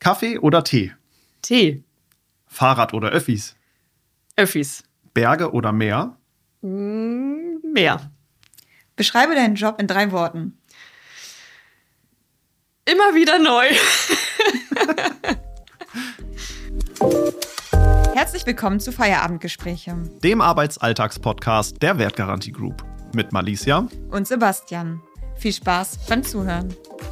Kaffee oder Tee? Tee. Fahrrad oder Öffis? Öffis. Berge oder Meer? Meer. Beschreibe deinen Job in 3 Worten. Immer wieder neu. Herzlich willkommen zu Feierabendgespräche. Dem Arbeitsalltagspodcast der Wertgarantie Group. Mit Malicia Und Sebastian. Viel Spaß beim Zuhören.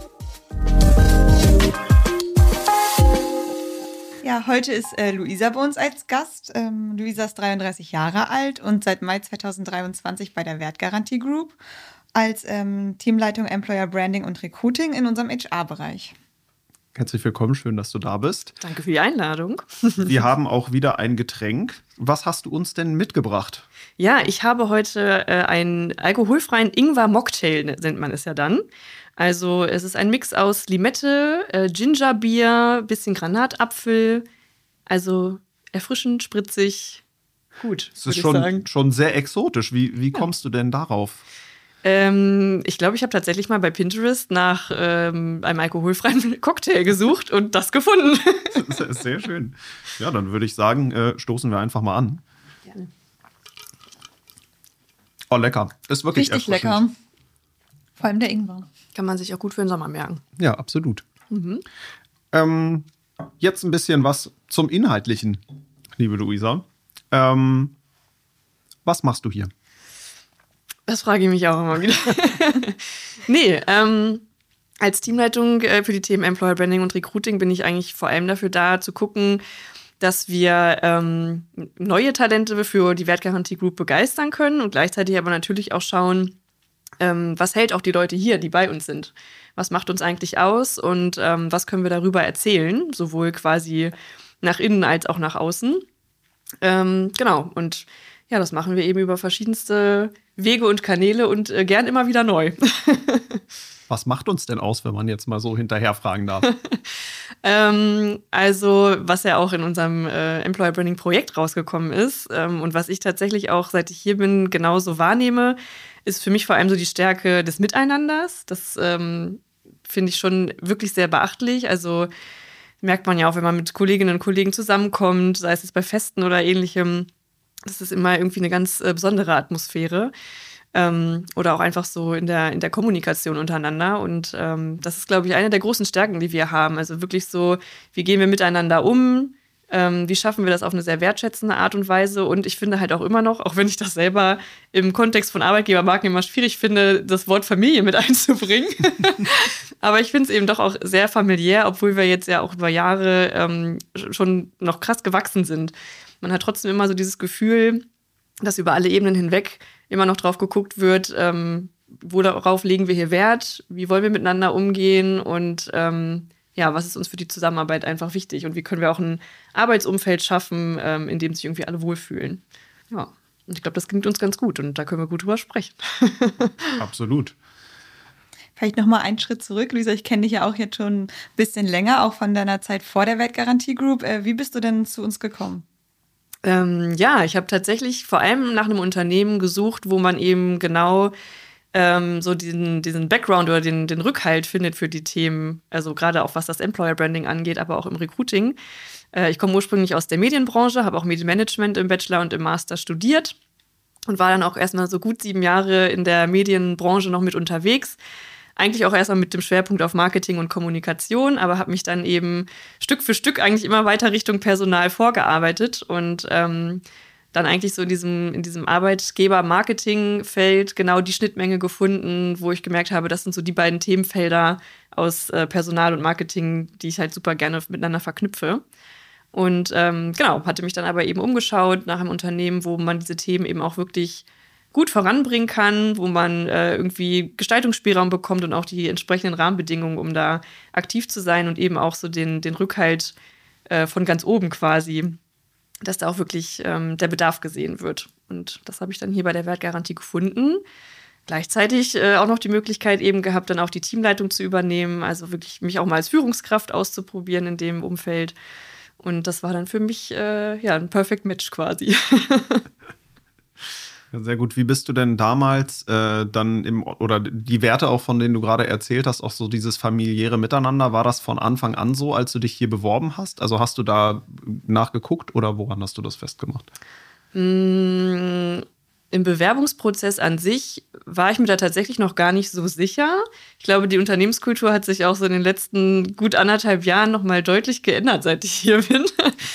Ja, heute ist Luisa bei uns als Gast. Luisa ist 33 Jahre alt und seit Mai 2023 bei der Wertgarantie Group als Teamleitung Employer Branding und Recruiting in unserem HR-Bereich. Herzlich willkommen, schön, dass du da bist. Danke für die Einladung. Wir haben auch wieder ein Getränk. Was hast du uns denn mitgebracht? Ja, ich habe heute einen alkoholfreien Ingwer-Mocktail, nennt man es ja dann. Also es ist ein Mix aus Limette, Gingerbier, bisschen Granatapfel. Also erfrischend, spritzig, gut, Es ist schon sehr exotisch. Wie kommst du denn darauf? Ich glaube, ich habe tatsächlich mal bei Pinterest nach einem alkoholfreien Cocktail gesucht und das gefunden. Sehr schön. Ja, dann würde ich sagen, stoßen wir einfach mal an. Gerne. Oh, lecker. Ist wirklich Richtig erfrischend. lecker. Vor allem der Ingwer. Kann man sich auch gut für den Sommer merken. Ja, absolut. Jetzt ein bisschen was zum Inhaltlichen, liebe Luisa. Was machst du hier? Das frage ich mich auch immer wieder. Nee, als Teamleitung für die Themen Employer Branding und Recruiting bin ich eigentlich vor allem dafür da, zu gucken, dass wir neue Talente für die Wertgarantie Group begeistern können und gleichzeitig aber natürlich auch schauen, was hält auch die Leute hier, die bei uns sind. Was macht uns eigentlich aus und was können wir darüber erzählen, sowohl quasi nach innen als auch nach außen. Genau, und ja, das machen wir eben über verschiedenste Wege und Kanäle und gern immer wieder neu. Was macht uns denn aus, wenn man jetzt mal so hinterher fragen darf? Also, was ja auch in unserem Employer Branding Projekt rausgekommen ist und was ich tatsächlich auch, seit ich hier bin, genauso wahrnehme, ist für mich vor allem so die Stärke des Miteinanders. Das finde ich schon wirklich sehr beachtlich. Also merkt man ja auch, wenn man mit Kolleginnen und Kollegen zusammenkommt, sei es jetzt bei Festen oder Ähnlichem. Das ist immer irgendwie eine ganz besondere Atmosphäre. Oder auch einfach so in der Kommunikation untereinander. Und das ist, glaube ich, eine der großen Stärken, die wir haben. Also wirklich so, wie gehen wir miteinander um? Wie schaffen wir das auf eine sehr wertschätzende Art und Weise? Und ich finde halt auch immer noch, auch wenn ich das selber im Kontext von Arbeitgebermarken immer schwierig finde, das Wort Familie mit einzubringen. Aber ich finde es eben doch auch sehr familiär, obwohl wir jetzt ja auch über Jahre schon noch krass gewachsen sind. Man hat trotzdem immer so dieses Gefühl, dass über alle Ebenen hinweg immer noch drauf geguckt wird, worauf legen wir hier Wert, wie wollen wir miteinander umgehen und was ist uns für die Zusammenarbeit einfach wichtig und wie können wir auch ein Arbeitsumfeld schaffen, in dem sich irgendwie alle wohlfühlen. Ja, und ich glaube, das klingt uns ganz gut und da können wir gut drüber sprechen. Absolut. Vielleicht noch mal einen Schritt zurück. Luisa, ich kenne dich ja auch jetzt schon ein bisschen länger, auch von deiner Zeit vor der Wertgarantie Group. Wie bist du denn zu uns gekommen? Ich habe tatsächlich vor allem nach einem Unternehmen gesucht, wo man eben genau so diesen Background oder den Rückhalt findet für die Themen, also gerade auch was das Employer Branding angeht, aber auch im Recruiting. Ich komme ursprünglich aus der Medienbranche, habe auch Medienmanagement im Bachelor und im Master studiert und war dann auch erstmal so gut 7 Jahre in der Medienbranche noch mit unterwegs. Eigentlich auch erstmal mit dem Schwerpunkt auf Marketing und Kommunikation, aber habe mich dann eben Stück für Stück eigentlich immer weiter Richtung Personal vorgearbeitet und dann eigentlich so in diesem Arbeitgeber-Marketing-Feld genau die Schnittmenge gefunden, wo ich gemerkt habe, das sind so die beiden Themenfelder aus Personal und Marketing, die ich halt super gerne miteinander verknüpfe. Und hatte mich dann aber eben umgeschaut nach einem Unternehmen, wo man diese Themen eben auch wirklich gut voranbringen kann, wo man irgendwie Gestaltungsspielraum bekommt und auch die entsprechenden Rahmenbedingungen, um da aktiv zu sein und eben auch so den Rückhalt von ganz oben quasi, dass da auch wirklich der Bedarf gesehen wird. Und das habe ich dann hier bei der Wertgarantie gefunden. Gleichzeitig auch noch die Möglichkeit eben gehabt, dann auch die Teamleitung zu übernehmen, also wirklich mich auch mal als Führungskraft auszuprobieren in dem Umfeld. Und das war dann für mich ein Perfect Match quasi. Ja, sehr gut. Wie bist du denn damals dann oder die Werte auch, von denen du gerade erzählt hast, auch so dieses familiäre Miteinander, war das von Anfang an so, als du dich hier beworben hast? Also hast du da nachgeguckt oder woran hast du das festgemacht? Im Bewerbungsprozess an sich war ich mir da tatsächlich noch gar nicht so sicher. Ich glaube, die Unternehmenskultur hat sich auch so in den letzten gut 1,5 Jahren noch mal deutlich geändert, seit ich hier bin.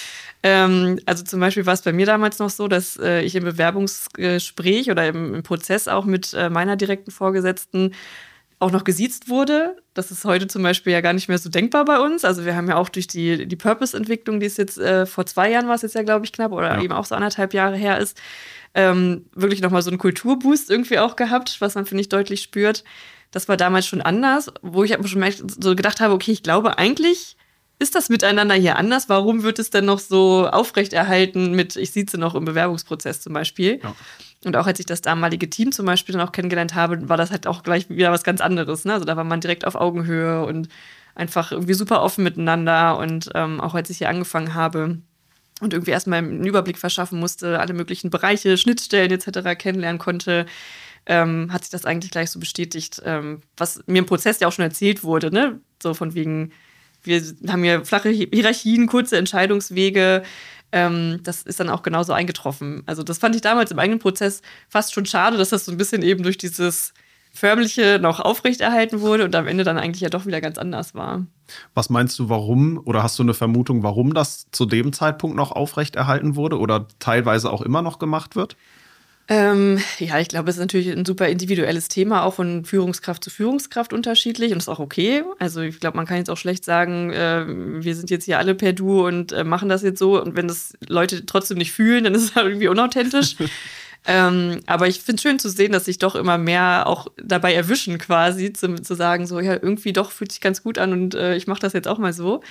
Also zum Beispiel war es bei mir damals noch so, dass ich im Bewerbungsgespräch oder im Prozess auch mit meiner direkten Vorgesetzten auch noch gesiezt wurde. Das ist heute zum Beispiel ja gar nicht mehr so denkbar bei uns. Also wir haben ja auch durch die Purpose-Entwicklung, die es jetzt vor 2 Jahren war es jetzt ja, glaube ich, knapp, oder eben auch so 1,5 Jahre her ist, wirklich nochmal so einen Kulturboost irgendwie auch gehabt, was man, finde ich, deutlich spürt. Das war damals schon anders, wo ich aber schon so gedacht habe, okay, ich glaube eigentlich ist das Miteinander hier anders? Warum wird es denn noch so aufrechterhalten mit, ich sieze noch im Bewerbungsprozess zum Beispiel? Ja. Und auch als ich das damalige Team zum Beispiel dann auch kennengelernt habe, war das halt auch gleich wieder was ganz anderes. Ne? Also da war man direkt auf Augenhöhe und einfach irgendwie super offen miteinander. Und auch als ich hier angefangen habe und irgendwie erstmal einen Überblick verschaffen musste, alle möglichen Bereiche, Schnittstellen etc. kennenlernen konnte, hat sich das eigentlich gleich so bestätigt, was mir im Prozess ja auch schon erzählt wurde. Ne? So von wegen, wir haben hier flache Hierarchien, kurze Entscheidungswege. Das ist dann auch genauso eingetroffen. Also das fand ich damals im eigenen Prozess fast schon schade, dass das so ein bisschen eben durch dieses Förmliche noch aufrechterhalten wurde und am Ende dann eigentlich ja doch wieder ganz anders war. Was meinst du, warum? Oder hast du eine Vermutung, warum das zu dem Zeitpunkt noch aufrechterhalten wurde oder teilweise auch immer noch gemacht wird? Ja, ich glaube, es ist natürlich ein super individuelles Thema, auch von Führungskraft zu Führungskraft unterschiedlich und ist auch okay. Also ich glaube, man kann jetzt auch schlecht sagen, wir sind jetzt hier alle per Du und machen das jetzt so. Und wenn das Leute trotzdem nicht fühlen, dann ist es halt irgendwie unauthentisch. Aber ich finde es schön zu sehen, dass sich doch immer mehr auch dabei erwischen quasi, zu sagen, so ja, irgendwie doch fühlt sich ganz gut an und ich mache das jetzt auch mal so.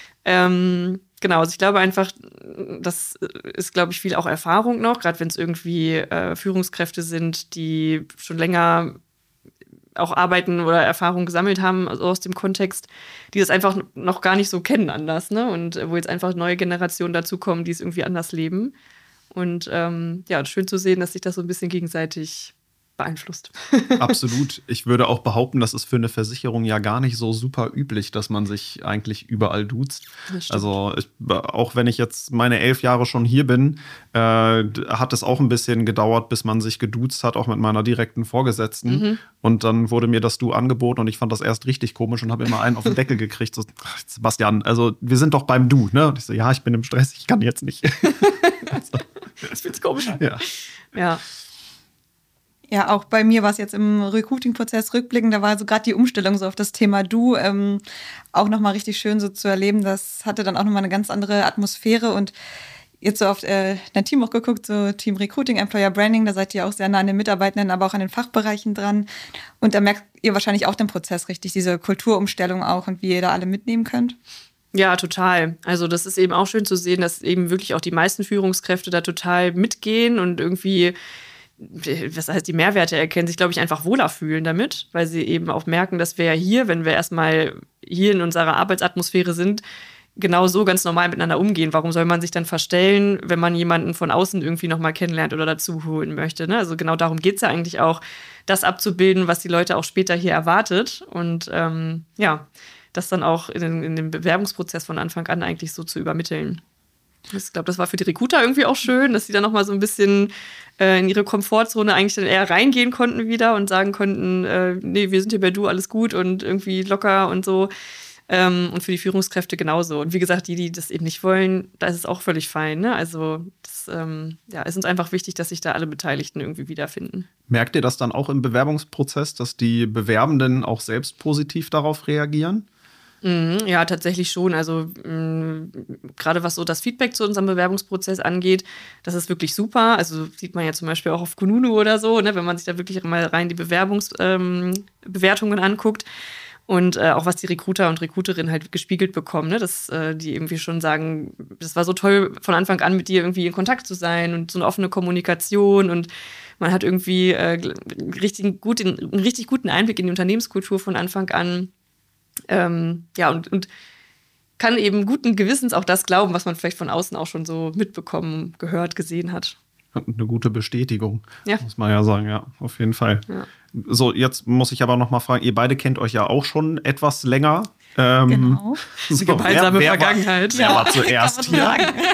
Genau, also ich glaube einfach, das ist, glaube ich, viel auch Erfahrung noch, gerade wenn es irgendwie Führungskräfte sind, die schon länger auch arbeiten oder Erfahrung gesammelt haben also aus dem Kontext, die das einfach noch gar nicht so kennen anders, ne? Und wo jetzt einfach neue Generationen dazukommen, die es irgendwie anders leben. Und ja, schön zu sehen, dass sich das so ein bisschen gegenseitig beeinflusst. Absolut. Ich würde auch behaupten, das ist für eine Versicherung ja gar nicht so super üblich, dass man sich eigentlich überall duzt. Also auch wenn ich jetzt meine 11 Jahre schon hier bin, hat es auch ein bisschen gedauert, bis man sich geduzt hat, auch mit meiner direkten Vorgesetzten. Mhm. Und dann wurde mir das Du angeboten und ich fand das erst richtig komisch und habe immer einen auf den Deckel gekriegt. So, Sebastian, also wir sind doch beim Du, ne? Und ich so, ja, ich bin im Stress, ich kann jetzt nicht. Also, das fühlt sich komisch an. Ja. Ja, auch bei mir war es jetzt im Recruiting-Prozess rückblickend, da war so gerade die Umstellung so auf das Thema Du auch nochmal richtig schön so zu erleben. Das hatte dann auch nochmal eine ganz andere Atmosphäre und jetzt so auf dein Team auch geguckt, so Team Recruiting, Employer Branding, da seid ihr auch sehr nah an den Mitarbeitenden, aber auch an den Fachbereichen dran. Und da merkt ihr wahrscheinlich auch den Prozess richtig, diese Kulturumstellung auch und wie ihr da alle mitnehmen könnt. Ja, total. Also das ist eben auch schön zu sehen, dass eben wirklich auch die meisten Führungskräfte da total mitgehen und irgendwie was heißt, die Mehrwerte erkennen, sich, glaube ich, einfach wohler fühlen damit, weil sie eben auch merken, dass wir ja hier, wenn wir erstmal hier in unserer Arbeitsatmosphäre sind, genau so ganz normal miteinander umgehen. Warum soll man sich dann verstellen, wenn man jemanden von außen irgendwie nochmal kennenlernt oder dazu holen möchte? Ne? Also genau darum geht es ja eigentlich auch, das abzubilden, was die Leute auch später hier erwartet. Und ja, das dann auch in dem Bewerbungsprozess von Anfang an eigentlich so zu übermitteln. Ich glaube, das war für die Recruiter irgendwie auch schön, dass sie dann nochmal so ein bisschen in ihre Komfortzone eigentlich dann eher reingehen konnten wieder und sagen konnten, nee, wir sind hier bei Du, alles gut und irgendwie locker und so. Und für die Führungskräfte genauso. Und wie gesagt, die das eben nicht wollen, da ist es auch völlig fein. Ne? Also das ist uns einfach wichtig, dass sich da alle Beteiligten irgendwie wiederfinden. Merkt ihr das dann auch im Bewerbungsprozess, dass die Bewerbenden auch selbst positiv darauf reagieren? Ja, tatsächlich schon. Also gerade was so das Feedback zu unserem Bewerbungsprozess angeht, das ist wirklich super. Also sieht man ja zum Beispiel auch auf Kununu oder so, ne, wenn man sich da wirklich mal rein die Bewertungen anguckt. Und auch was die Recruiter und Recruiterinnen halt gespiegelt bekommen, ne, dass die irgendwie schon sagen, das war so toll von Anfang an mit dir irgendwie in Kontakt zu sein und so eine offene Kommunikation und man hat irgendwie einen richtig guten Einblick in die Unternehmenskultur von Anfang an. Ja, und kann eben guten Gewissens auch das glauben, was man vielleicht von außen auch schon so mitbekommen, gehört, gesehen hat. Eine gute Bestätigung, muss man ja sagen, ja, auf jeden Fall. Ja. So, jetzt muss ich aber noch mal fragen, ihr beide kennt euch ja auch schon etwas länger. Genau. So, gemeinsame Vergangenheit. Wer war zuerst hier?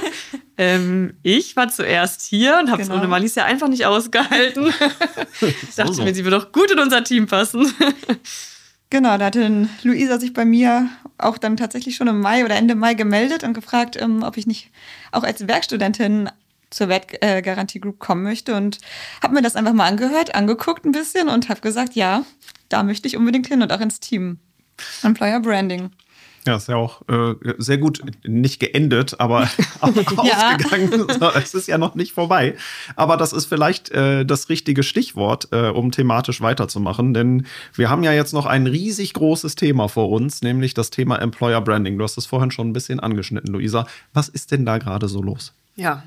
Ich war zuerst hier und habe es ohne Marlies ja einfach nicht ausgehalten. Ich dachte mir, sie würde doch gut in unser Team passen. Genau, da hatte Luisa sich bei mir auch dann tatsächlich schon im Mai oder Ende Mai gemeldet und gefragt, ob ich nicht auch als Werkstudentin zur Wertgarantie Group kommen möchte, und habe mir das einfach mal angehört, angeguckt ein bisschen und habe gesagt, ja, da möchte ich unbedingt hin und auch ins Team Employer Branding. Ja, ist ja auch sehr gut nicht geendet, aber ausgegangen. Es ist ja noch nicht vorbei. Aber das ist vielleicht das richtige Stichwort, um thematisch weiterzumachen. Denn wir haben ja jetzt noch ein riesig großes Thema vor uns, nämlich das Thema Employer Branding. Du hast es vorhin schon ein bisschen angeschnitten, Luisa. Was ist denn da gerade so los? Ja,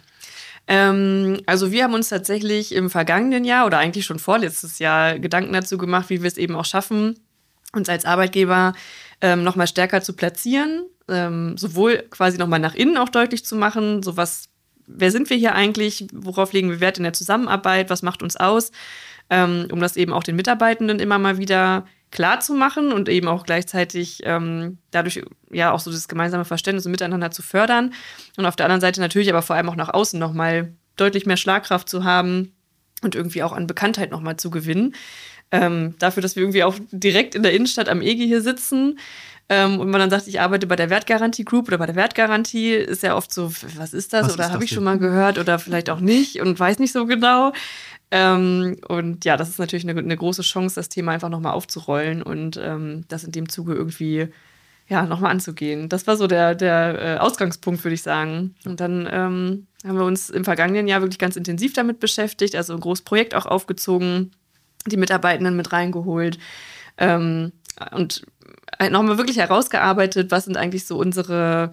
also wir haben uns tatsächlich im vergangenen Jahr oder eigentlich schon vorletztes Jahr Gedanken dazu gemacht, wie wir es eben auch schaffen, uns als Arbeitgeber noch mal stärker zu platzieren, sowohl quasi noch mal nach innen auch deutlich zu machen, so wer sind wir hier eigentlich, worauf legen wir Wert in der Zusammenarbeit, was macht uns aus, um das eben auch den Mitarbeitenden immer mal wieder klar zu machen und eben auch gleichzeitig dadurch ja auch so das gemeinsame Verständnis und Miteinander zu fördern und auf der anderen Seite natürlich aber vor allem auch nach außen noch mal deutlich mehr Schlagkraft zu haben und irgendwie auch an Bekanntheit noch mal zu gewinnen. Dafür, dass wir irgendwie auch direkt in der Innenstadt am EGI hier sitzen und man dann sagt, ich arbeite bei der Wertgarantie Group oder bei der Wertgarantie, ist ja oft so, was ist das? Oder habe ich schon mal gehört oder vielleicht auch nicht und weiß nicht so genau. Und ja, das ist natürlich eine große Chance, das Thema einfach nochmal aufzurollen und das in dem Zuge irgendwie nochmal anzugehen. Das war so der Ausgangspunkt, würde ich sagen. Und dann haben wir uns im vergangenen Jahr wirklich ganz intensiv damit beschäftigt, also ein großes Projekt auch aufgezogen, die Mitarbeitenden mit reingeholt und nochmal wirklich herausgearbeitet, was sind eigentlich so unsere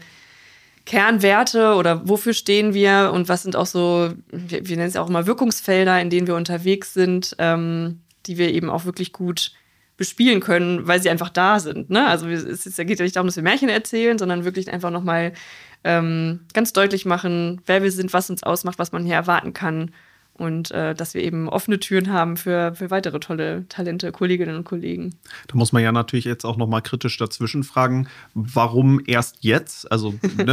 Kernwerte oder wofür stehen wir und was sind auch so, wir nennen es ja auch immer Wirkungsfelder, in denen wir unterwegs sind, die wir eben auch wirklich gut bespielen können, weil sie einfach da sind. Ne? Also es geht ja nicht darum, dass wir Märchen erzählen, sondern wirklich einfach nochmal ganz deutlich machen, wer wir sind, was uns ausmacht, was man hier erwarten kann. Und dass wir eben offene Türen haben für weitere tolle Talente, Kolleginnen und Kollegen. Da muss man ja natürlich jetzt auch noch mal kritisch dazwischen fragen, warum erst jetzt? Also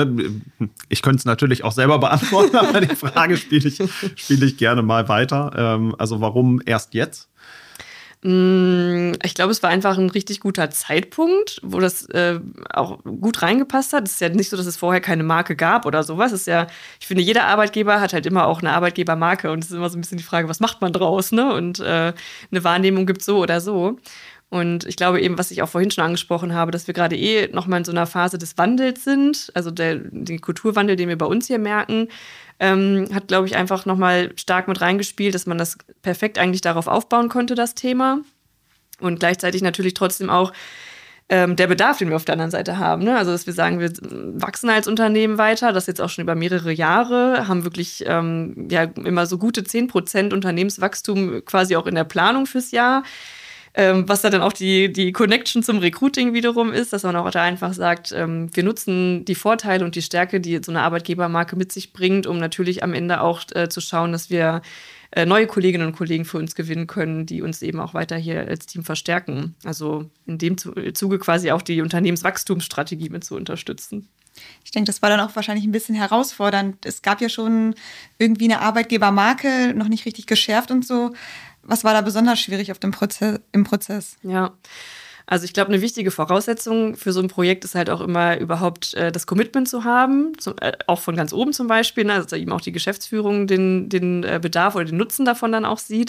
ich könnte es natürlich auch selber beantworten, aber die Frage spiele ich gerne mal weiter. Also warum erst jetzt? Ich glaube, es war einfach ein richtig guter Zeitpunkt, wo das auch gut reingepasst hat. Es ist ja nicht so, dass es vorher keine Marke gab oder sowas. Es ist ja, ich finde, jeder Arbeitgeber hat halt immer auch eine Arbeitgebermarke und es ist immer so ein bisschen die Frage, was macht man draus, ne? Und eine Wahrnehmung gibt es so oder so. Und ich glaube eben, was ich auch vorhin schon angesprochen habe, dass wir gerade nochmal in so einer Phase des Wandels sind, also den Kulturwandel, den wir bei uns hier merken, hat, glaube ich, einfach nochmal stark mit reingespielt, dass man das perfekt eigentlich darauf aufbauen konnte, das Thema. Und gleichzeitig natürlich trotzdem auch der Bedarf, den wir auf der anderen Seite haben. Ne? Also, dass wir sagen, wir wachsen als Unternehmen weiter, das jetzt auch schon über mehrere Jahre, haben wirklich immer so gute 10% Unternehmenswachstum quasi auch in der Planung fürs Jahr. Was da dann auch die Connection zum Recruiting wiederum ist, dass man auch da einfach sagt, wir nutzen die Vorteile und die Stärke, die so eine Arbeitgebermarke mit sich bringt, um natürlich am Ende auch zu schauen, dass wir neue Kolleginnen und Kollegen für uns gewinnen können, die uns eben auch weiter hier als Team verstärken. Also in dem Zuge quasi auch die Unternehmenswachstumsstrategie mit zu unterstützen. Ich denke, das war dann auch wahrscheinlich ein bisschen herausfordernd. Es gab ja schon irgendwie eine Arbeitgebermarke, noch nicht richtig geschärft und so. Was war da besonders schwierig im Prozess? Ja, also ich glaube, eine wichtige Voraussetzung für so ein Projekt ist halt auch immer überhaupt das Commitment zu haben, auch von ganz oben zum Beispiel, ne, dass eben auch die Geschäftsführung den Bedarf oder den Nutzen davon dann auch sieht.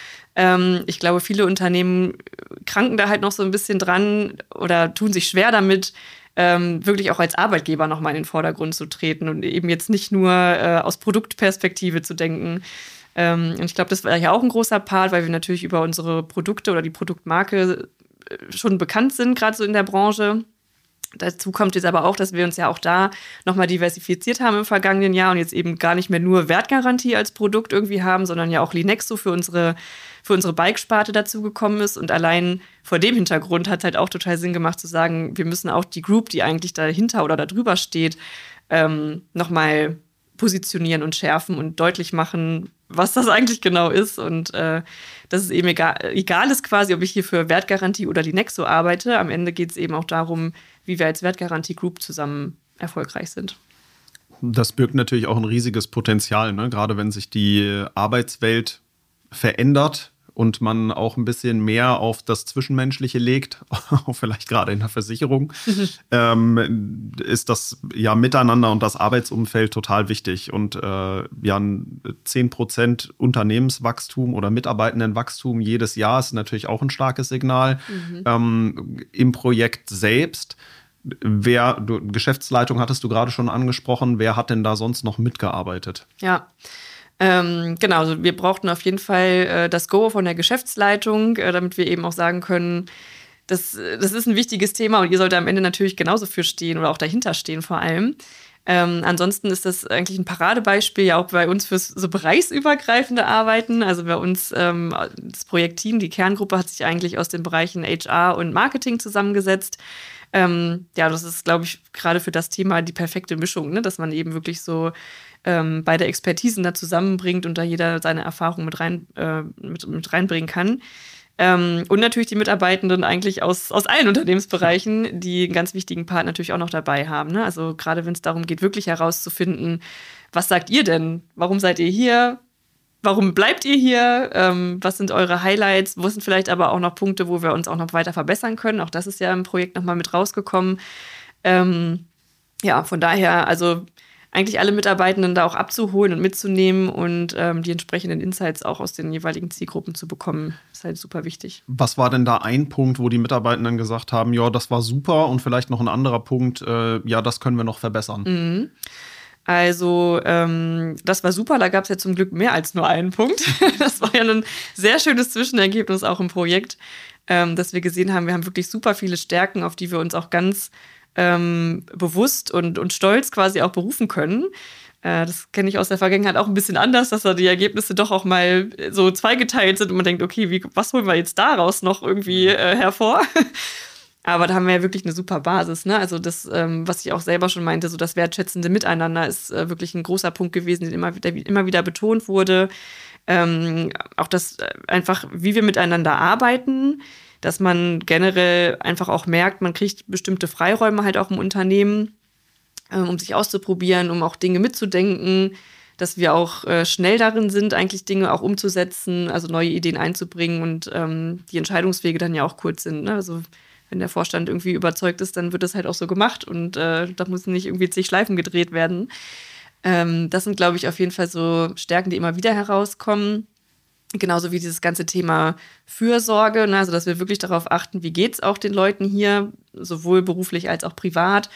Ich glaube, viele Unternehmen kranken da halt noch so ein bisschen dran oder tun sich schwer damit, wirklich auch als Arbeitgeber nochmal in den Vordergrund zu treten und eben jetzt nicht nur aus Produktperspektive zu denken. Und ich glaube, das war ja auch ein großer Part, weil wir natürlich über unsere Produkte oder die Produktmarke schon bekannt sind, gerade so in der Branche. Dazu kommt jetzt aber auch, dass wir uns ja auch da nochmal diversifiziert haben im vergangenen Jahr und jetzt eben gar nicht mehr nur Wertgarantie als Produkt irgendwie haben, sondern ja auch Linexo für unsere Bike-Sparte dazu gekommen ist. Und allein vor dem Hintergrund hat es halt auch total Sinn gemacht zu sagen, wir müssen auch die Group, die eigentlich dahinter oder da drüber steht, nochmal positionieren und schärfen und deutlich machen, was das eigentlich genau ist und dass es eben egal ist quasi, ob ich hier für Wertgarantie oder Linexo arbeite. Am Ende geht es eben auch darum, wie wir als Wertgarantie Group zusammen erfolgreich sind. Das birgt natürlich auch ein riesiges Potenzial, ne? Gerade wenn sich die Arbeitswelt verändert und man auch ein bisschen mehr auf das Zwischenmenschliche legt, auch vielleicht gerade in der Versicherung, ist das ja Miteinander und das Arbeitsumfeld total wichtig. Und ja, ein 10% Unternehmenswachstum oder Mitarbeitendenwachstum jedes Jahr ist natürlich auch ein starkes Signal. Im Projekt selbst, Geschäftsleitung hattest du gerade schon angesprochen, wer hat denn da sonst noch mitgearbeitet? Ja, genau, also wir brauchten auf jeden Fall das Go von der Geschäftsleitung, damit wir eben auch sagen können, das ist ein wichtiges Thema und ihr sollt am Ende natürlich genauso für stehen oder auch dahinter stehen vor allem. Ansonsten ist das eigentlich ein Paradebeispiel ja auch bei uns fürs so bereichsübergreifende Arbeiten. Also bei uns das Projektteam, die Kerngruppe hat sich eigentlich aus den Bereichen HR und Marketing zusammengesetzt. Ja, das ist, glaube ich, gerade für das Thema die perfekte Mischung, ne? Dass man eben wirklich so beide Expertisen da zusammenbringt und da jeder seine Erfahrung mit reinbringen kann. Und natürlich die Mitarbeitenden eigentlich aus allen Unternehmensbereichen, die einen ganz wichtigen Part natürlich auch noch dabei haben, ne? Also gerade wenn es darum geht, wirklich herauszufinden, was sagt ihr denn? Warum seid ihr hier? Warum bleibt ihr hier? Was sind eure Highlights? Wo sind vielleicht aber auch noch Punkte, wo wir uns auch noch weiter verbessern können? Auch das ist ja im Projekt nochmal mit rausgekommen. Ja, von daher, also eigentlich alle Mitarbeitenden da auch abzuholen und mitzunehmen und die entsprechenden Insights auch aus den jeweiligen Zielgruppen zu bekommen, ist halt super wichtig. Was war denn da ein Punkt, wo die Mitarbeitenden gesagt haben, ja, das war super und vielleicht noch ein anderer Punkt, ja, das können wir noch verbessern? Also das war super, da gab es ja zum Glück mehr als nur einen Punkt. Das war ja ein sehr schönes Zwischenergebnis auch im Projekt, dass wir gesehen haben, wir haben wirklich super viele Stärken, auf die wir uns auch ganz bewusst und stolz quasi auch berufen können. Das kenne ich aus der Vergangenheit auch ein bisschen anders, dass da die Ergebnisse doch auch mal so zweigeteilt sind und man denkt, okay, was holen wir jetzt daraus noch irgendwie hervor? Aber da haben wir ja wirklich eine super Basis, ne? Also das, was ich auch selber schon meinte, so das wertschätzende Miteinander ist wirklich ein großer Punkt gewesen, der immer wieder betont wurde. Auch das einfach, wie wir miteinander arbeiten, dass man generell einfach auch merkt, man kriegt bestimmte Freiräume halt auch im Unternehmen, um sich auszuprobieren, um auch Dinge mitzudenken, dass wir auch schnell darin sind, eigentlich Dinge auch umzusetzen, also neue Ideen einzubringen und die Entscheidungswege dann ja auch kurz sind, ne? Also wenn der Vorstand irgendwie überzeugt ist, dann wird das halt auch so gemacht und da müssen nicht irgendwie zig Schleifen gedreht werden. Das sind, glaube ich, auf jeden Fall so Stärken, die immer wieder herauskommen. Genauso wie dieses ganze Thema Fürsorge, ne? Also dass wir wirklich darauf achten, wie geht es auch den Leuten hier, sowohl beruflich als auch privat.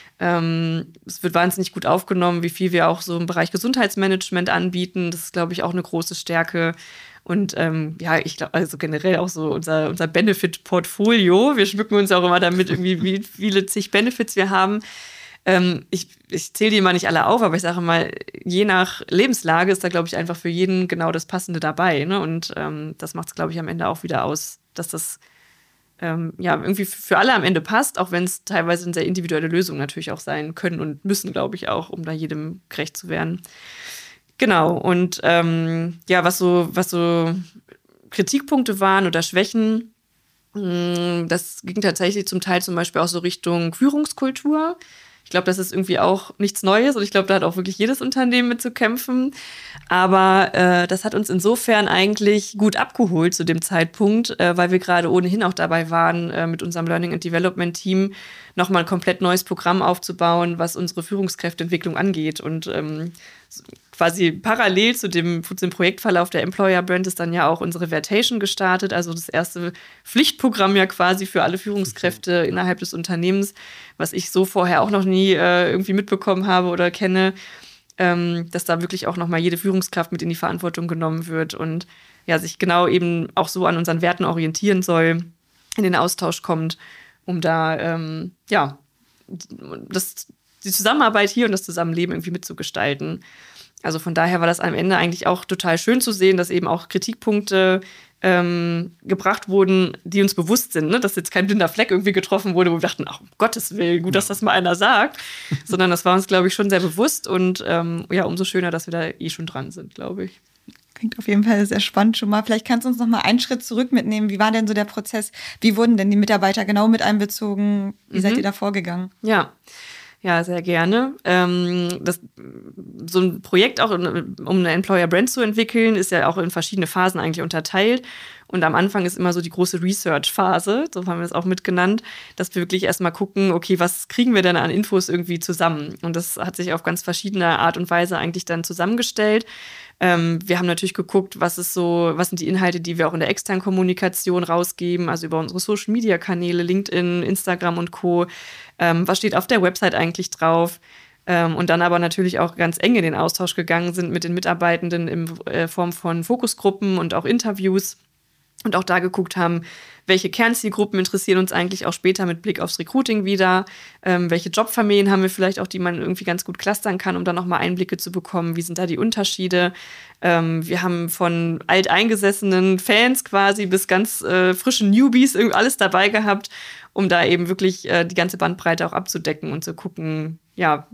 Es wird wahnsinnig gut aufgenommen, wie viel wir auch so im Bereich Gesundheitsmanagement anbieten. Das ist, glaube ich, auch eine große Stärke. Und ja, ich glaube, also generell auch so unser Benefit-Portfolio. Wir schmücken uns auch immer damit, irgendwie, wie viele zig Benefits wir haben. Ich zähle die mal nicht alle auf, aber ich sage mal, je nach Lebenslage ist da, glaube ich, einfach für jeden genau das Passende dabei, ne? Und das macht es, glaube ich, am Ende auch wieder aus, dass das ja irgendwie für alle am Ende passt, auch wenn es teilweise eine sehr individuelle Lösung natürlich auch sein können und müssen, glaube ich, auch, um da jedem gerecht zu werden. Genau, und ja, was so Kritikpunkte waren oder Schwächen, das ging tatsächlich zum Teil zum Beispiel auch so Richtung Führungskultur. Ich glaube, das ist irgendwie auch nichts Neues und ich glaube, da hat auch wirklich jedes Unternehmen mit zu kämpfen. Aber das hat uns insofern eigentlich gut abgeholt zu dem Zeitpunkt, weil wir gerade ohnehin auch dabei waren, mit unserem Learning and Development Team nochmal ein komplett neues Programm aufzubauen, was unsere Führungskräfteentwicklung angeht. Und quasi parallel zu dem Projektverlauf der Employer Brand ist dann ja auch unsere Vertation gestartet, also das erste Pflichtprogramm ja quasi für alle Führungskräfte innerhalb des Unternehmens, was ich so vorher auch noch nie irgendwie mitbekommen habe oder kenne, dass da wirklich auch nochmal jede Führungskraft mit in die Verantwortung genommen wird und ja, sich genau eben auch so an unseren Werten orientieren soll, in den Austausch kommt, um da ja, die Zusammenarbeit hier und das Zusammenleben irgendwie mitzugestalten. Also von daher war das am Ende eigentlich auch total schön zu sehen, dass eben auch Kritikpunkte gebracht wurden, die uns bewusst sind, ne? Dass jetzt kein blinder Fleck irgendwie getroffen wurde, wo wir dachten, ach, um Gottes Willen, gut, dass das mal einer sagt. Sondern das war uns, glaube ich, schon sehr bewusst und ja, umso schöner, dass wir da schon dran sind, glaube ich. Klingt auf jeden Fall sehr spannend schon mal. Vielleicht kannst du uns noch mal einen Schritt zurück mitnehmen. Wie war denn so der Prozess? Wie wurden denn die Mitarbeiter genau mit einbezogen? Wie seid ihr da vorgegangen? Ja, sehr gerne. So ein Projekt auch, um eine Employer Brand zu entwickeln, ist ja auch in verschiedene Phasen eigentlich unterteilt. Und am Anfang ist immer so die große Research-Phase, so haben wir es auch mitgenannt, dass wir wirklich erstmal gucken, okay, was kriegen wir denn an Infos irgendwie zusammen? Und das hat sich auf ganz verschiedene Art und Weise eigentlich dann zusammengestellt. Wir haben natürlich geguckt, was sind die Inhalte, die wir auch in der externen Kommunikation rausgeben, also über unsere Social-Media-Kanäle, LinkedIn, Instagram und Co. Was steht auf der Website eigentlich drauf? Und dann aber natürlich auch ganz eng in den Austausch gegangen sind mit den Mitarbeitenden in Form von Fokusgruppen und auch Interviews. Und auch da geguckt haben, welche Kernzielgruppen interessieren uns eigentlich auch später mit Blick aufs Recruiting wieder. Welche Jobfamilien haben wir vielleicht auch, die man irgendwie ganz gut clustern kann, um dann nochmal Einblicke zu bekommen. Wie sind da die Unterschiede? Wir haben von alteingesessenen Fans quasi bis ganz frischen Newbies irgendwie alles dabei gehabt, um da eben wirklich die ganze Bandbreite auch abzudecken und zu gucken, ja,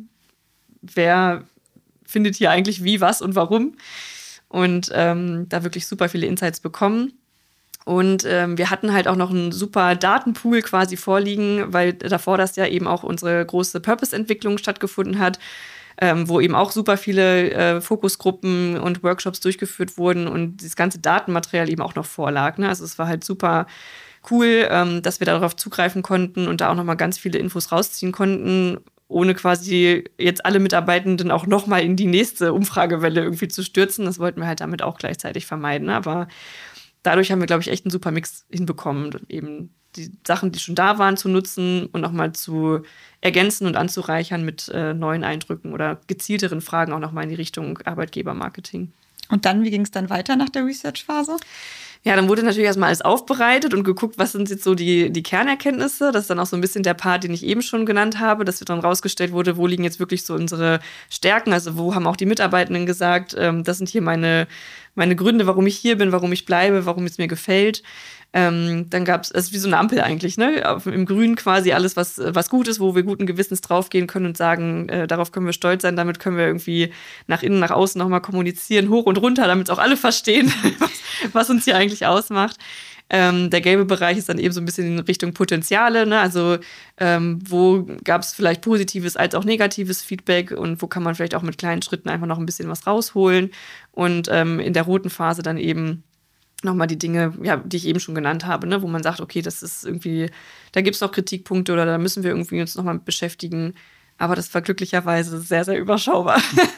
wer findet hier eigentlich wie, was und warum. Und da wirklich super viele Insights bekommen. Und wir hatten halt auch noch einen super Datenpool quasi vorliegen, weil davor das ja eben auch unsere große Purpose-Entwicklung stattgefunden hat, wo eben auch super viele Fokusgruppen und Workshops durchgeführt wurden und dieses ganze Datenmaterial eben auch noch vorlag. Ne? Also es war halt super cool, dass wir darauf zugreifen konnten und da auch nochmal ganz viele Infos rausziehen konnten, ohne quasi jetzt alle Mitarbeitenden auch nochmal in die nächste Umfragewelle irgendwie zu stürzen. Das wollten wir halt damit auch gleichzeitig vermeiden. Ne? Aber dadurch haben wir, glaube ich, echt einen super Mix hinbekommen, eben die Sachen, die schon da waren, zu nutzen und nochmal zu ergänzen und anzureichern mit neuen Eindrücken oder gezielteren Fragen auch nochmal in die Richtung Arbeitgebermarketing. Und dann, wie ging es dann weiter nach der Research-Phase? Ja, dann wurde natürlich erstmal alles aufbereitet und geguckt, was sind jetzt so die Kernerkenntnisse. Das ist dann auch so ein bisschen der Part, den ich eben schon genannt habe, dass dann rausgestellt wurde, wo liegen jetzt wirklich so unsere Stärken, also wo haben auch die Mitarbeitenden gesagt, das sind hier meine Gründe, warum ich hier bin, warum ich bleibe, warum es mir gefällt. Dann gab es, wie so eine Ampel eigentlich, ne? Im Grün quasi alles, was gut ist, wo wir guten Gewissens draufgehen können und sagen, darauf können wir stolz sein, damit können wir irgendwie nach innen, nach außen nochmal kommunizieren, hoch und runter, damit es auch alle verstehen, was uns hier eigentlich ausmacht. Der gelbe Bereich ist dann eben so ein bisschen in Richtung Potenziale, ne? Also wo gab es vielleicht positives als auch negatives Feedback und wo kann man vielleicht auch mit kleinen Schritten einfach noch ein bisschen was rausholen. Und in der roten Phase dann eben nochmal die Dinge, ja, die ich eben schon genannt habe, ne? Wo man sagt, okay, das ist irgendwie, da gibt es noch Kritikpunkte oder da müssen wir irgendwie uns nochmal mit beschäftigen. Aber das war glücklicherweise sehr, sehr überschaubar.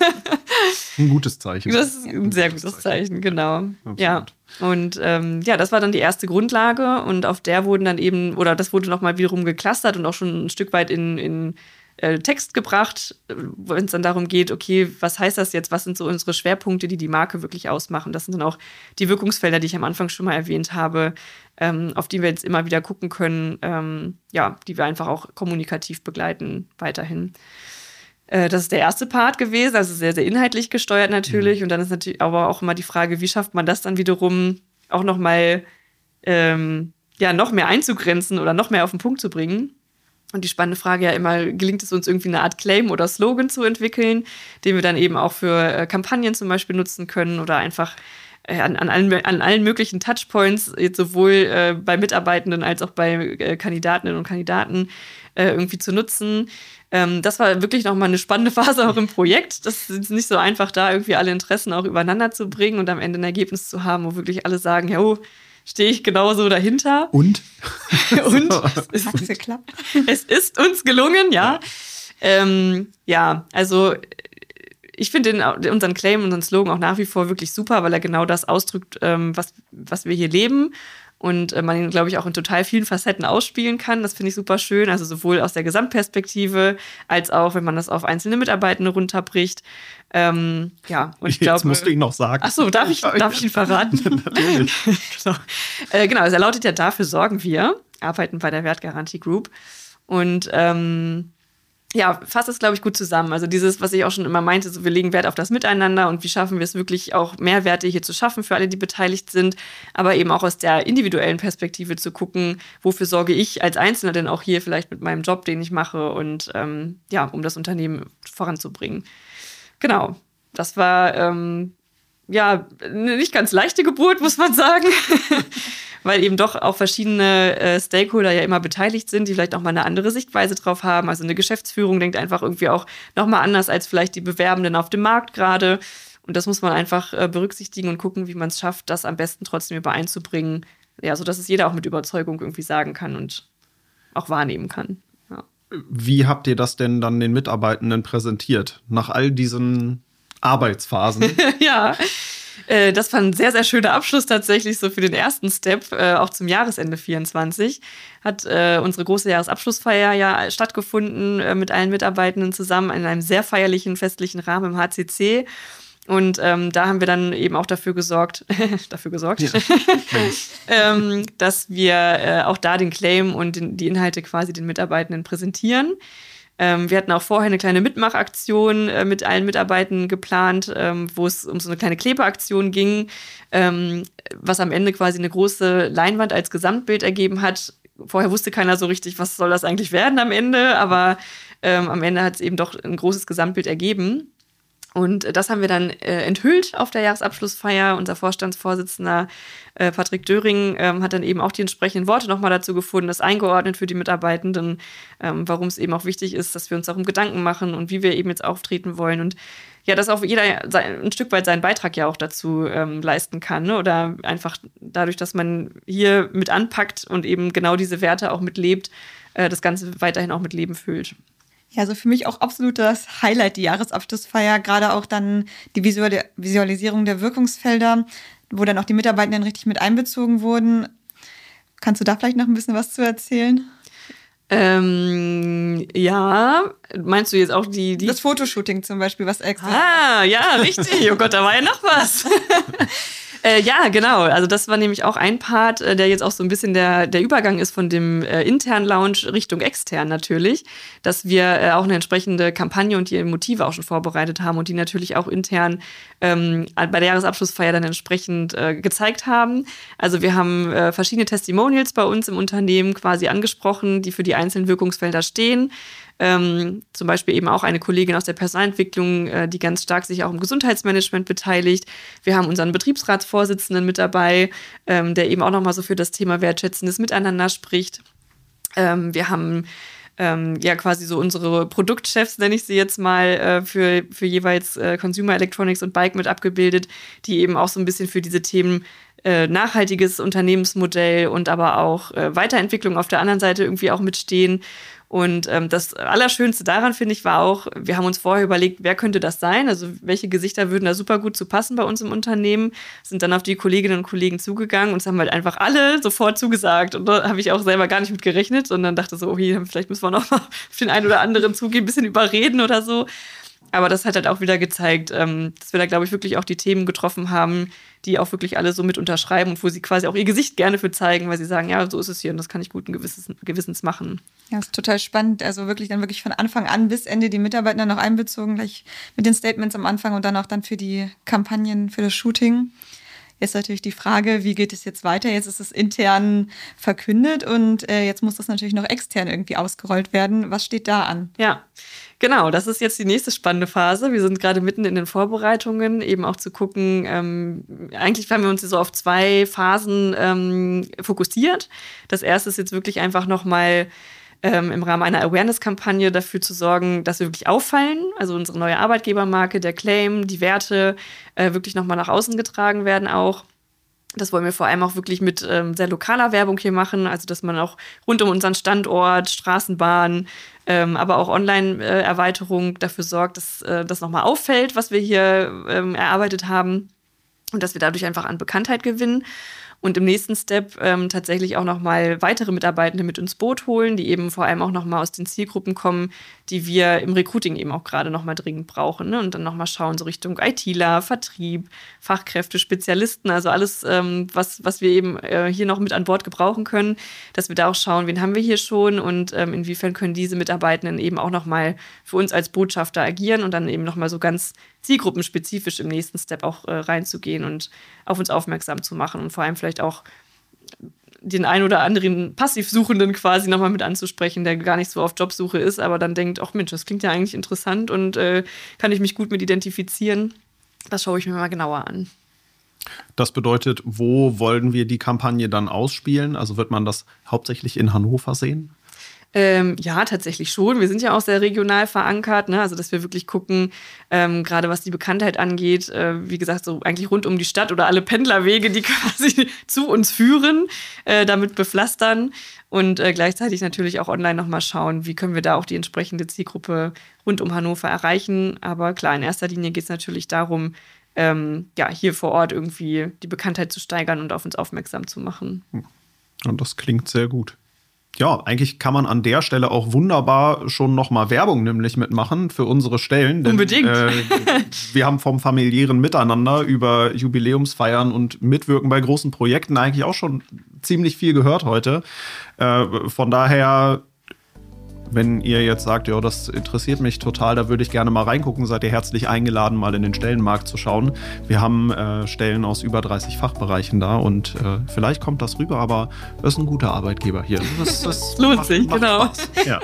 Ein gutes Zeichen. Das ist ein sehr gutes Zeichen, genau. Absolut. Ja. Und das war dann die erste Grundlage und auf der wurden dann eben, oder das wurde nochmal wiederum geclustert und auch schon ein Stück weit in Text gebracht, wenn es dann darum geht, okay, was heißt das jetzt, was sind so unsere Schwerpunkte, die die Marke wirklich ausmachen. Das sind dann auch die Wirkungsfelder, die ich am Anfang schon mal erwähnt habe, auf die wir jetzt immer wieder gucken können, die wir einfach auch kommunikativ begleiten weiterhin. Das ist der erste Part gewesen, also sehr, sehr inhaltlich gesteuert natürlich. Und dann ist natürlich aber auch immer die Frage, wie schafft man das dann wiederum auch nochmal noch mehr einzugrenzen oder noch mehr auf den Punkt zu bringen. Und die spannende Frage ja immer, gelingt es uns irgendwie eine Art Claim oder Slogan zu entwickeln, den wir dann eben auch für Kampagnen zum Beispiel nutzen können oder einfach an allen möglichen Touchpoints, jetzt sowohl bei Mitarbeitenden als auch bei Kandidatinnen und Kandidaten irgendwie zu nutzen. Das war wirklich nochmal eine spannende Phase auch im Projekt. Das ist nicht so einfach, da irgendwie alle Interessen auch übereinander zu bringen und am Ende ein Ergebnis zu haben, wo wirklich alle sagen, ja, stehe ich genauso dahinter. Und? Hat es geklappt? Es ist uns gelungen, ja. Also ich finde unseren Claim, unseren Slogan auch nach wie vor wirklich super, weil er genau das ausdrückt, was wir hier leben. Und man ihn, glaube ich, auch in total vielen Facetten ausspielen kann. Das finde ich super schön. Also sowohl aus der Gesamtperspektive, als auch, wenn man das auf einzelne Mitarbeitende runterbricht. Und ich Jetzt glaube, musst du ihn noch sagen. Ach so, darf ich ihn verraten? Natürlich. Genau, also er lautet ja, dafür sorgen wir, arbeiten bei der Wertgarantie Group. Und fasst es, glaube ich, gut zusammen. Also dieses, was ich auch schon immer meinte, so wir legen Wert auf das Miteinander und wie schaffen wir es wirklich auch Mehrwerte hier zu schaffen für alle, die beteiligt sind, aber eben auch aus der individuellen Perspektive zu gucken, wofür sorge ich als Einzelner denn auch hier vielleicht mit meinem Job, den ich mache und um das Unternehmen voranzubringen. Genau, das war nicht ganz leichte Geburt, muss man sagen. Weil eben doch auch verschiedene Stakeholder ja immer beteiligt sind, die vielleicht auch mal eine andere Sichtweise drauf haben. Also eine Geschäftsführung denkt einfach irgendwie auch nochmal anders als vielleicht die Bewerbenden auf dem Markt gerade. Und das muss man einfach berücksichtigen und gucken, wie man es schafft, das am besten trotzdem übereinzubringen. Ja, sodass es jeder auch mit Überzeugung irgendwie sagen kann und auch wahrnehmen kann. Ja. Wie habt ihr das denn dann den Mitarbeitenden präsentiert? Nach all diesen Arbeitsphasen? Ja, das war ein sehr, sehr schöner Abschluss tatsächlich so für den ersten Step, auch zum Jahresende 24. Hat unsere große Jahresabschlussfeier ja stattgefunden mit allen Mitarbeitenden zusammen in einem sehr feierlichen, festlichen Rahmen im HCC. Und da haben wir dann eben auch dafür gesorgt, ja. Dass wir auch da den Claim und die Inhalte quasi den Mitarbeitenden präsentieren. Wir hatten auch vorher eine kleine Mitmachaktion mit allen Mitarbeitenden geplant, wo es um so eine kleine Klebeaktion ging, was am Ende quasi eine große Leinwand als Gesamtbild ergeben hat. Vorher wusste keiner so richtig, was soll das eigentlich werden am Ende, aber am Ende hat es eben doch ein großes Gesamtbild ergeben. Und das haben wir dann enthüllt auf der Jahresabschlussfeier. Unser Vorstandsvorsitzender Patrick Döring hat dann eben auch die entsprechenden Worte nochmal dazu gefunden, das eingeordnet für die Mitarbeitenden, warum es eben auch wichtig ist, dass wir uns darum Gedanken machen und wie wir eben jetzt auftreten wollen. Und ja, dass auch jeder ein Stück weit seinen Beitrag ja auch dazu leisten kann, ne? Oder einfach dadurch, dass man hier mit anpackt und eben genau diese Werte auch mitlebt, das Ganze weiterhin auch mit Leben füllt. Ja, also für mich auch absolut das Highlight, die Jahresabschlussfeier, gerade auch dann die Visualisierung der Wirkungsfelder, wo dann auch die Mitarbeitenden richtig mit einbezogen wurden. Kannst du da vielleicht noch ein bisschen was zu erzählen? Ja, meinst du jetzt auch die... Das Fotoshooting zum Beispiel, was extra... Ah, ja, richtig. Oh Gott, da war ja noch was. Ja, genau. Also das war nämlich auch ein Part, der jetzt auch so ein bisschen der Übergang ist von dem internen Lounge Richtung extern natürlich, dass wir auch eine entsprechende Kampagne und die Motive auch schon vorbereitet haben und die natürlich auch intern bei der Jahresabschlussfeier dann entsprechend gezeigt haben. Also wir haben verschiedene Testimonials bei uns im Unternehmen quasi angesprochen, die für die einzelnen Wirkungsfelder stehen. Zum Beispiel eben auch eine Kollegin aus der Personalentwicklung, die ganz stark sich auch im Gesundheitsmanagement beteiligt. Wir haben unseren Betriebsratsvorsitzenden mit dabei, der eben auch nochmal so für das Thema wertschätzendes Miteinander spricht. Wir haben ja quasi so unsere Produktchefs, nenne ich sie jetzt mal, für jeweils Consumer Electronics und Bike mit abgebildet, die eben auch so ein bisschen für diese Themen nachhaltiges Unternehmensmodell und aber auch Weiterentwicklung auf der anderen Seite irgendwie auch mitstehen. Und das Allerschönste daran, finde ich, war auch, wir haben uns vorher überlegt, wer könnte das sein? Also welche Gesichter würden da super gut zu passen bei uns im Unternehmen? Sind dann auf die Kolleginnen und Kollegen zugegangen und es haben halt einfach alle sofort zugesagt. Und da habe ich auch selber gar nicht mit gerechnet, sondern dachte so, okay, vielleicht müssen wir noch mal auf den einen oder anderen zugehen, ein bisschen überreden oder so. Aber das hat halt auch wieder gezeigt, dass wir da, glaube ich, wirklich auch die Themen getroffen haben, die auch wirklich alle so mit unterschreiben und wo sie quasi auch ihr Gesicht gerne für zeigen, weil sie sagen, ja, so ist es hier und das kann ich guten Gewissens machen. Ja, das ist total spannend. Also wirklich dann wirklich von Anfang an bis Ende die Mitarbeiter noch einbezogen, gleich mit den Statements am Anfang und dann auch dann für die Kampagnen, für das Shooting. Jetzt natürlich die Frage, wie geht es jetzt weiter? Jetzt ist es intern verkündet und jetzt muss das natürlich noch extern irgendwie ausgerollt werden. Was steht da an? Ja, genau. Das ist jetzt die nächste spannende Phase. Wir sind gerade mitten in den Vorbereitungen, eben auch zu gucken. Eigentlich haben wir uns so auf 2 Phasen fokussiert. Das erste ist jetzt wirklich einfach nochmal im Rahmen einer Awareness-Kampagne dafür zu sorgen, dass wir wirklich auffallen. Also unsere neue Arbeitgebermarke, der Claim, die Werte wirklich nochmal nach außen getragen werden auch. Das wollen wir vor allem auch wirklich mit sehr lokaler Werbung hier machen. Also dass man auch rund um unseren Standort, Straßenbahn, aber auch Online-Erweiterung dafür sorgt, dass das nochmal auffällt, was wir hier erarbeitet haben. Und dass wir dadurch einfach an Bekanntheit gewinnen. Und im nächsten Step tatsächlich auch nochmal weitere Mitarbeitende mit ins Boot holen, die eben vor allem auch nochmal aus den Zielgruppen kommen, die wir im Recruiting eben auch gerade nochmal dringend brauchen. Ne? Und dann nochmal schauen, so Richtung ITler, Vertrieb, Fachkräfte, Spezialisten, also alles, was wir eben hier noch mit an Bord gebrauchen können, dass wir da auch schauen, wen haben wir hier schon und inwiefern können diese Mitarbeitenden eben auch nochmal für uns als Botschafter agieren und dann eben nochmal so ganz zielgruppenspezifisch im nächsten Step auch reinzugehen und auf uns aufmerksam zu machen und vor allem vielleicht auch den einen oder anderen Passivsuchenden quasi nochmal mit anzusprechen, der gar nicht so auf Jobsuche ist, aber dann denkt, ach Mensch, das klingt ja eigentlich interessant und kann ich mich gut mit identifizieren. Das schaue ich mir mal genauer an. Das bedeutet, wo wollen wir die Kampagne dann ausspielen? Also wird man das hauptsächlich in Hannover sehen? Ja, tatsächlich schon. Wir sind ja auch sehr regional verankert, ne? Also dass wir wirklich gucken, gerade was die Bekanntheit angeht, wie gesagt, so eigentlich rund um die Stadt oder alle Pendlerwege, die quasi zu uns führen, damit bepflastern und gleichzeitig natürlich auch online nochmal schauen, wie können wir da auch die entsprechende Zielgruppe rund um Hannover erreichen. Aber klar, in erster Linie geht es natürlich darum, hier vor Ort irgendwie die Bekanntheit zu steigern und auf uns aufmerksam zu machen. Und das klingt sehr gut. Ja, eigentlich kann man an der Stelle auch wunderbar schon nochmal Werbung nämlich mitmachen für unsere Stellen. Denn, unbedingt. Wir haben vom familiären Miteinander über Jubiläumsfeiern und Mitwirken bei großen Projekten eigentlich auch schon ziemlich viel gehört heute. Von daher, wenn ihr jetzt sagt, ja, das interessiert mich total, da würde ich gerne mal reingucken, seid ihr herzlich eingeladen, mal in den Stellenmarkt zu schauen. Wir haben Stellen aus über 30 Fachbereichen da und vielleicht kommt das rüber, aber das ist ein guter Arbeitgeber hier. Das lohnt sich, genau. Spaß. Ja.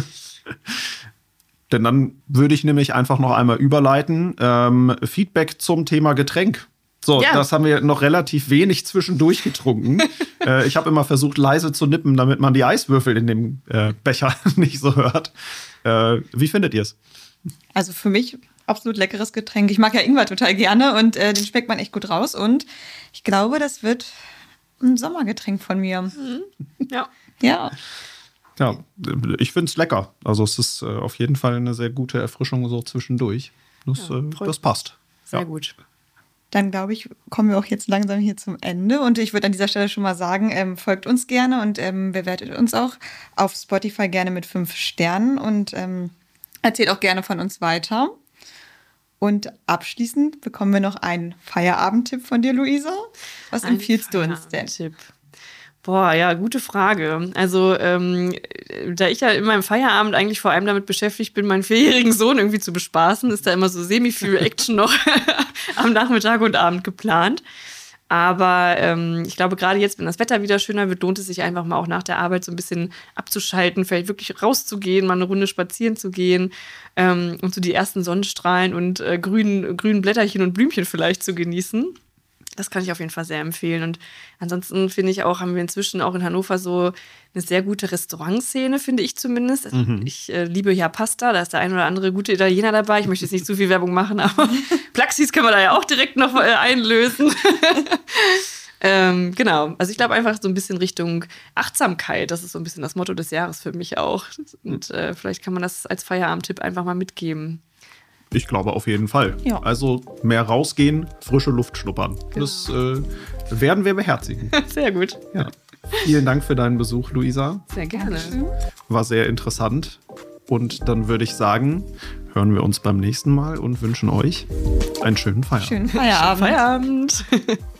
Denn dann würde ich nämlich einfach noch einmal überleiten. Feedback zum Thema Getränk. So, ja. Das haben wir noch relativ wenig zwischendurch getrunken. Ich habe immer versucht, leise zu nippen, damit man die Eiswürfel in dem Becher nicht so hört. Wie findet ihr es? Also für mich absolut leckeres Getränk. Ich mag ja Ingwer total gerne und den schmeckt man echt gut raus. Und ich glaube, das wird ein Sommergetränk von mir. Mhm. Ja. Ja. Ja, ich finde es lecker. Also es ist auf jeden Fall eine sehr gute Erfrischung so zwischendurch. Das passt. Sehr gut. Dann glaube ich, kommen wir auch jetzt langsam hier zum Ende. Und ich würde an dieser Stelle schon mal sagen, folgt uns gerne und bewertet uns auch auf Spotify gerne mit 5 Sternen und erzählt auch gerne von uns weiter. Und abschließend bekommen wir noch einen Feierabendtipp von dir, Luisa. Was empfiehlst du uns denn? Boah, ja, gute Frage. Also, da ich ja in meinem Feierabend eigentlich vor allem damit beschäftigt bin, meinen 4-jährigen Sohn irgendwie zu bespaßen, ist da immer so semi-viel-Action noch am Nachmittag und Abend geplant. Aber ich glaube, gerade jetzt, wenn das Wetter wieder schöner wird, lohnt es sich einfach mal auch nach der Arbeit so ein bisschen abzuschalten, vielleicht wirklich rauszugehen, mal eine Runde spazieren zu gehen und so die ersten Sonnenstrahlen und grünen Blätterchen und Blümchen vielleicht zu genießen. Das kann ich auf jeden Fall sehr empfehlen. Und ansonsten finde ich auch, haben wir inzwischen auch in Hannover so eine sehr gute Restaurantszene, finde ich zumindest. Also ich liebe ja Pasta, da ist der ein oder andere gute Italiener dabei. Ich möchte jetzt nicht zu viel Werbung machen, aber Plaxis können wir da ja auch direkt noch einlösen. Genau, also ich glaube einfach so ein bisschen Richtung Achtsamkeit. Das ist so ein bisschen das Motto des Jahres für mich auch. Und vielleicht kann man das als Feierabendtipp einfach mal mitgeben. Ich glaube auf jeden Fall. Ja. Also mehr rausgehen, frische Luft schnuppern. Genau. Das werden wir beherzigen. Sehr gut. Ja. Vielen Dank für deinen Besuch, Luisa. Sehr gerne. War sehr interessant. Und dann würde ich sagen, hören wir uns beim nächsten Mal und wünschen euch einen schönen Feierabend. Schönen Feierabend. Schönen Feierabend.